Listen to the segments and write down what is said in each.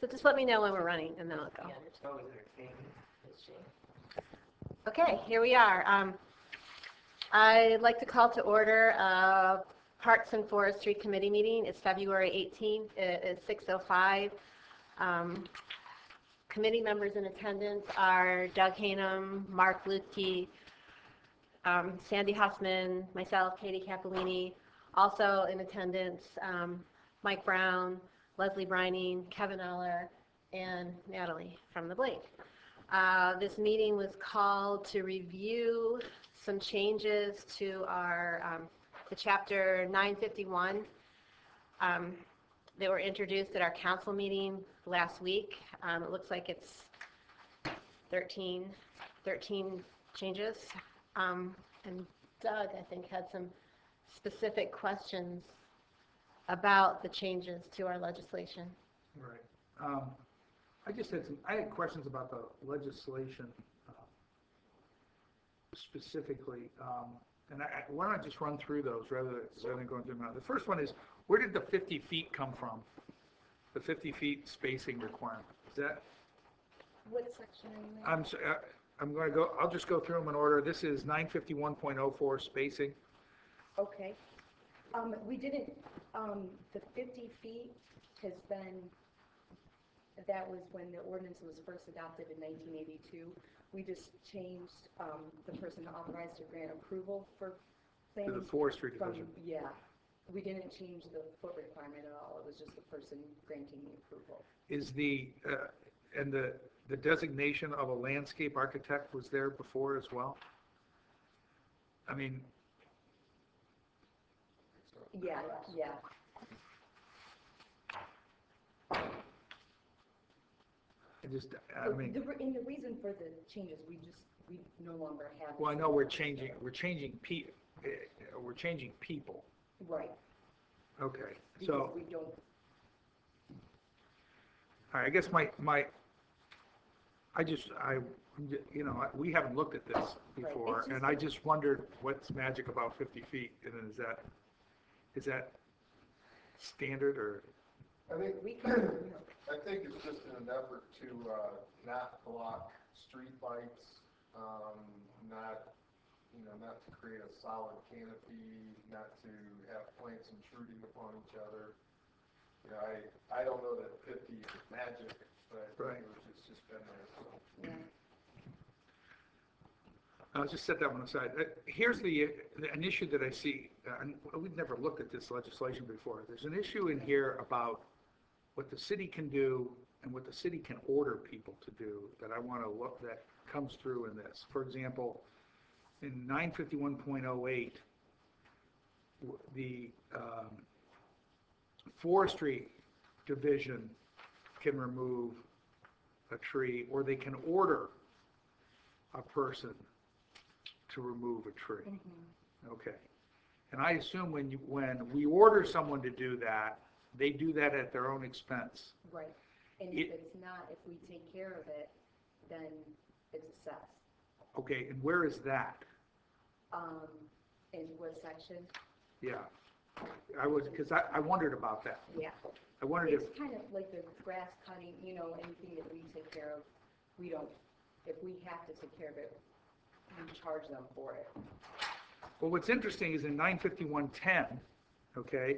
So just let me know when we're running, and then I'll go. Yeah, it's always entertaining. Okay, here we are. I'd like to call to order Parks and Forestry Committee meeting. It's February 18th. It is 6:05. Committee members in attendance are Doug Hanum, Mark Lutke, Sandy Hussman, myself, Katie Capolini. Also in attendance, Mike Brown, Leslie Brining, Kevin Eller, and Natalie from the Blake. This meeting was called to review some changes to our to Chapter 951. They were introduced at our council meeting last week. It looks like it's 13 changes. And Doug, I think, had some specific questions about the changes to our legislation. Right. I had questions about the legislation specifically, and why don't I just run through those rather than going through them now. The first one is, where did the 50 feet come from? The 50 feet spacing requirement. Is that? What section are you in? I'm going to go. I'll just go through them in order. This is 951.04 spacing. Okay. We didn't. The 50 feet has been. That was when the ordinance was first adopted in 1982. We just changed the person authorized to grant approval for things. To the forestry division. Yeah. We didn't change the foot requirement at all. It was just the person granting the approval. Is the designation of a landscape architect was there before as well? I mean. Yeah. I mean. And the reason for the changes, we no longer have. Well, I know we're changing people. Right. Okay. Because so. We don't. All right. I guess we haven't looked at this before, right. and I just wondered what's magic about 50 feet, and then is that standard or? I think it's just in an effort to not block street lights, not to create a solid canopy, not to have plants intruding upon each other. I don't know that 50 is magic, but I think it's just been there. So. Yeah. I'll just set that one aside. Here's an issue that I see. We've never looked at this legislation before. There's an issue in here about what the city can do and what the city can order people to do that I want to look, that comes through in this. For example, in 951.08, the forestry division can remove a tree, or they can order a person to remove a tree. Mm-hmm. Okay. And I assume when we order someone to do that, they do that at their own expense. Right. And if it's not, if we take care of it, then it's assessed. Okay, and where is that? In what section? Yeah. Because I wondered about that. Yeah. I wondered it's kind of like the grass cutting, anything that we take care of, if we have to take care of it, we charge them for it. Well, what's interesting is in 951.10, okay,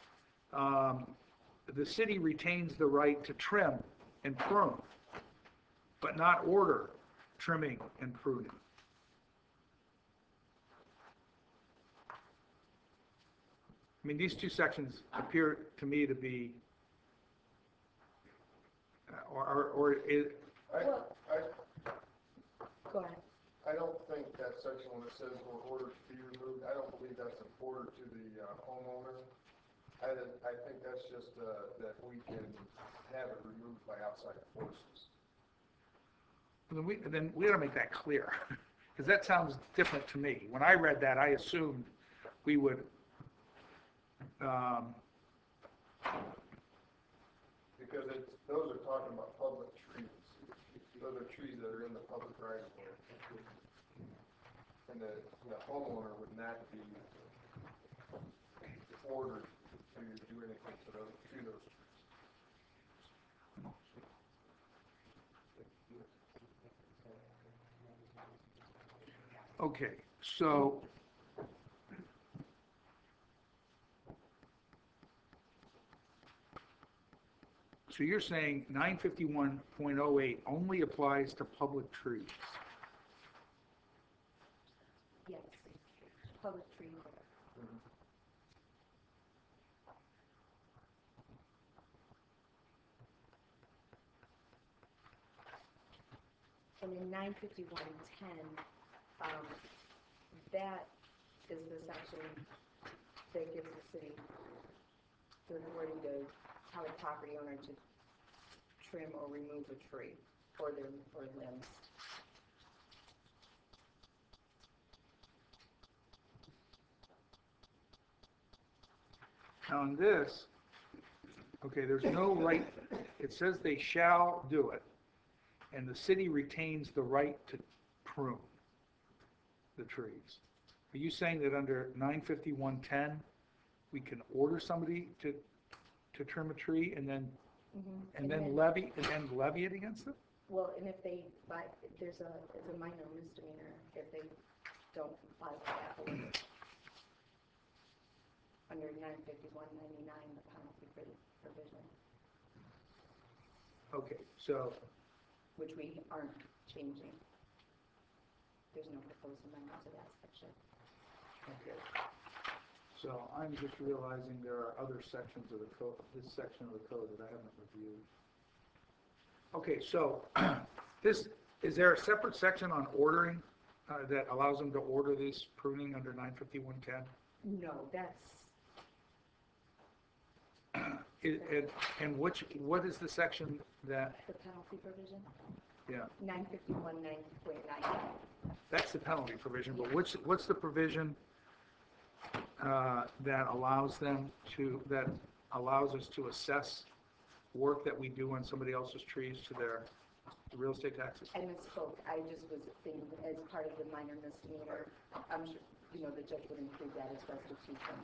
the city retains the right to trim and prune, but not order trimming and pruning. I mean, these two sections appear to me to be, Go ahead. I don't think that section when it says we're ordered to be removed, I don't believe that's an order to the homeowner. I think that's just that we can have it removed by outside forces. Then we got to make that clear, because that sounds different to me. When I read that, I assumed we would. Because those are talking about public trees. Those are trees that are in the public right of way. And the homeowner would not be ordered to do anything to those trees. Okay, so you're saying 951.08 only applies to public trees? Yes, public tree. And in 951.10, that is the section that gives the city the authority to tell a property owner to trim or remove a tree or limbs. Now on this, okay, there's no right, it says they shall do it, and the city retains the right to prune the trees. Are you saying that under 951.10, we can order somebody to trim a tree and then, and then levy it against them? Well, and if they, it's a minor misdemeanor if they don't comply with that ordinance. Under 951.99, the penalty provision, Okay, so, which we aren't changing. There's no proposed amendment to that section. okay. So I'm just realizing there are other sections of the code, this section of the code that I haven't reviewed. Okay, so is there a separate section on ordering that allows them to order this pruning under 951.10? No, that's, And what is the section that, the penalty provision, yeah, 951.9. that's the penalty provision, but what's the provision that allows us to assess work that we do on somebody else's trees to their real estate taxes? I misspoke, I just was thinking as part of the minor misdemeanor, I'm sure, the judge would include that as restitution.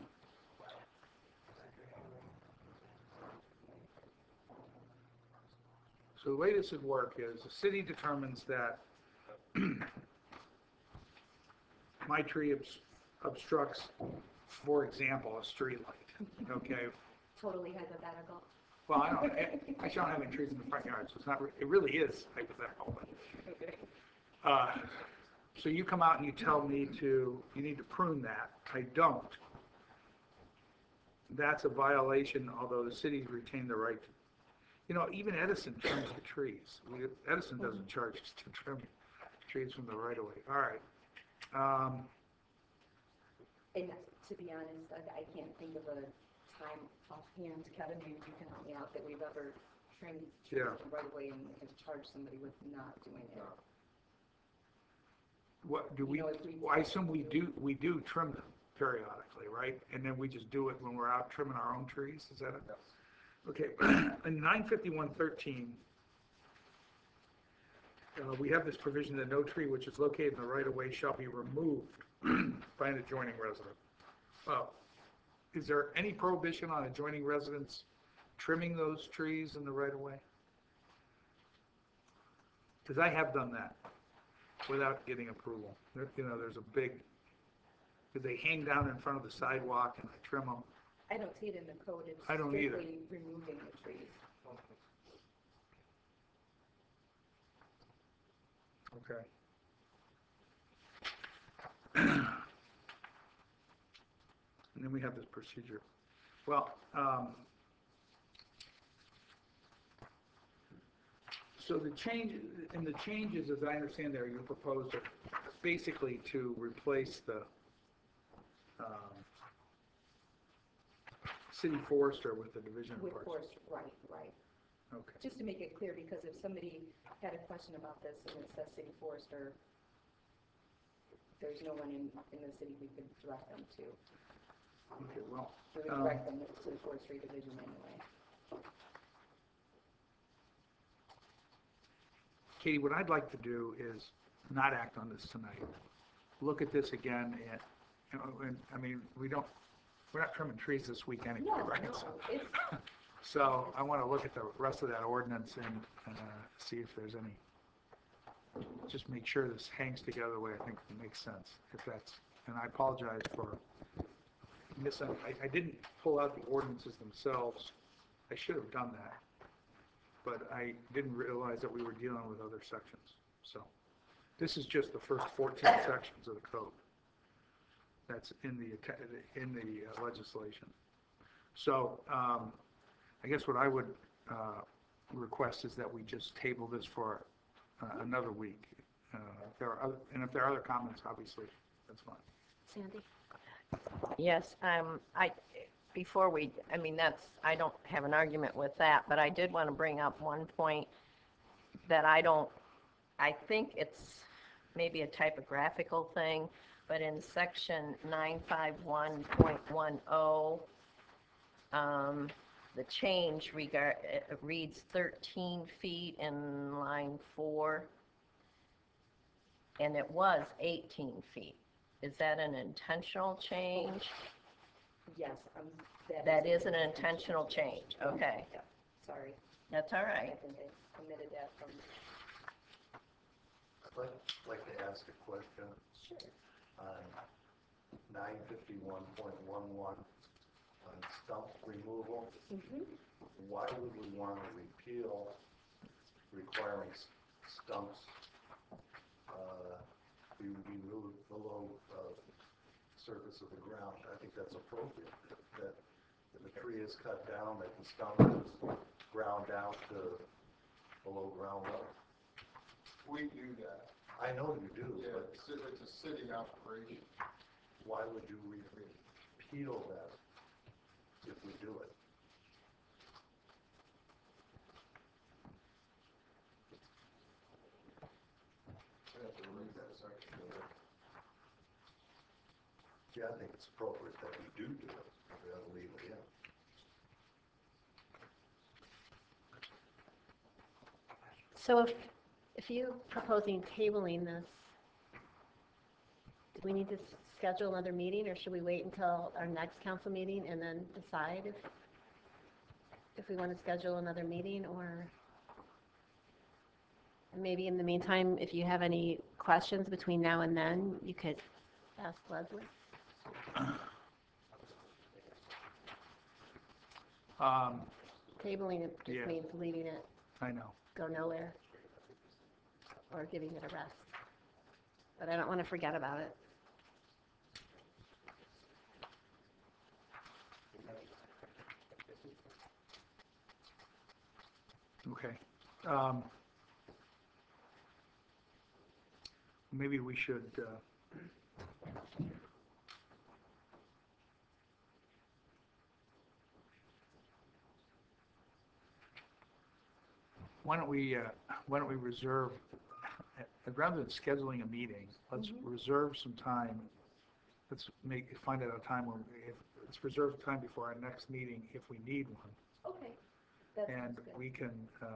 So the way this would work is the city determines that my tree obstructs, for example, a street light, okay? Totally hypothetical. Well, I don't have any trees in the front yard, so it's not, it really is hypothetical. Okay. So you come out and you tell me you need to prune that. I don't. That's a violation, although the cities retain the right to. Even Edison trims the trees. Edison doesn't charge us to trim trees from the right of way. All right. And to be honest, I can't think of a time offhand, Kevin, maybe you can help me out, that we've ever trimmed trees from right away and have charged somebody with not doing it. What do we? I assume we do trim them periodically, right? And then we just do it when we're out trimming our own trees. Is that it? Yes. Okay. In 951.13, we have this provision that no tree which is located in the right of way shall be removed by an adjoining resident. Is there any prohibition on adjoining residents trimming those trees in the right of way? Because I have done that without getting approval. There's a big, because they hang down in front of the sidewalk and I trim them. I don't see it in the code, it's I don't either. strictly removing the trees. Okay. And then we have this procedure. Well, so the changes, as I understand there, you proposed are basically to replace the city forester with the division of With parks. forest, right. Okay. Just to make it clear, because if somebody had a question about this and it says city forester, there's no one in the city we could direct them to. Okay. Well. We would direct them to the forestry division anyway. Katie, what I'd like to do is not act on this tonight. Look at this again, and I mean, we're not trimming trees this week anyway, No, right? it's, So I want to look at the rest of that ordinance and see if there's any just make sure this hangs together the way I think it makes sense, if that's, and I apologize for I didn't pull out the ordinances themselves. I should have done that, but I didn't realize that we were dealing with other sections. So this is just the first 14 sections of the code that's in the legislation. So I guess what I would request is that we just table this for another week. If there are other comments, obviously, that's fine. Sandy? Yes, before we, I don't have an argument with that, but I did want to bring up one point that I think it's maybe a typographical thing, but in section 951.10, the change reads 13 feet in line 4, and it was 18 feet. Is that an intentional change? Yes, That is an intentional change, okay. Yeah, sorry, That's all I right. think I omitted that from, I'd like to ask a question sure. on 951.11 on stump removal. Why would we want to repeal requiring stumps be removed below surface of the ground? I think that's appropriate. That if a tree is cut down, that the stump is ground down to below ground level. We do that. I know you do, Yeah, but it's a city operation. why would you repeal that if we do it? I have to read that section. Yeah, I think it's appropriate that we do it. We ought to leave it in. So if you're proposing tabling this, do we need to schedule another meeting, or should we wait until our next council meeting and then decide if we want to schedule another meeting, or maybe in the meantime, if you have any questions between now and then, you could ask Leslie? Tabling it just Yeah. means leaving it I know. go nowhere, or giving it a rest. But I don't want to forget about it. Okay. Maybe we should, why don't we reserve, rather than scheduling a meeting, let's reserve some time. Let's find out a time let's reserve time before our next meeting if we need one. Okay. That sounds And good. we can,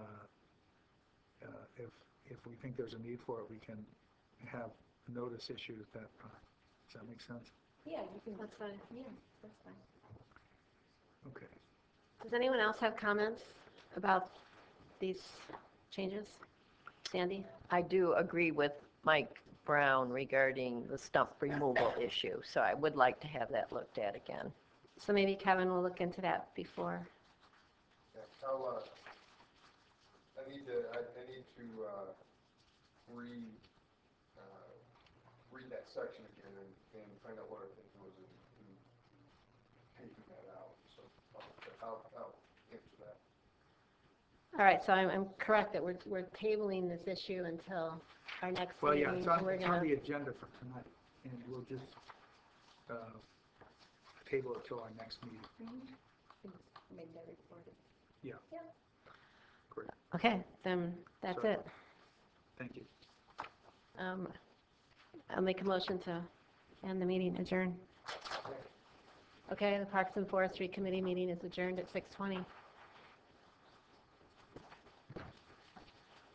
if we think there's a need for it, we can have a notice issued at that time. Does that make sense? Yeah, you can, That's fine. yeah, that's fine. Okay. Does anyone else have comments about these changes? Sandy? I do agree with Mike Brown regarding the stump removal issue, so I would like to have that looked at again. So maybe Kevin will look into that before. Yeah, I need to read that section again and find out what I think was in taking that out. So I'll answer that. All right, so I'm correct that we're tabling this issue until our next Well, meeting. yeah, it's on We're gonna- the agenda for tonight, and we'll just table it till our next meeting. Make that recorded. Yeah. Yeah. Great, Okay, then that's Sorry. it. thank you. I'll make a motion to end the meeting, adjourn. Okay, the Parks and Forestry Committee meeting is adjourned at 6:20.